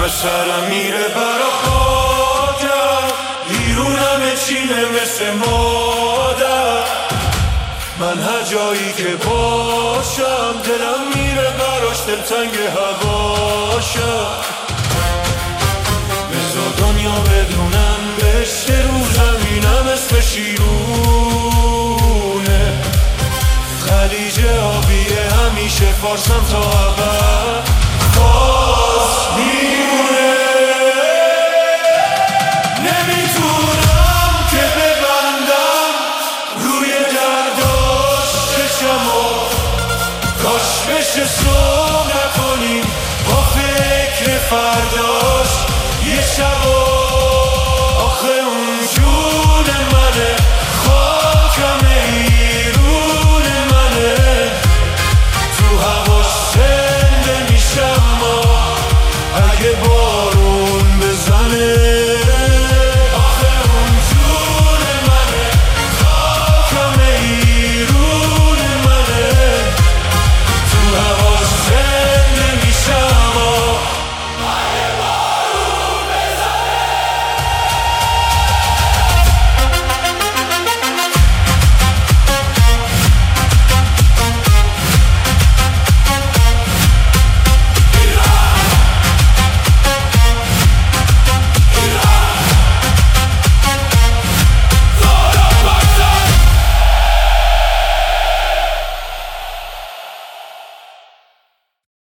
سرم میره برا خاکم، بیرونم چینه مثل مادر. من هر جایی که باشم دلم میره براش، دلتنگ هواشم. بذار دنیا بدونم بهشت رو زمینم اسم شیرونه. خلیج آبیه همیشه فارسم تا ابد.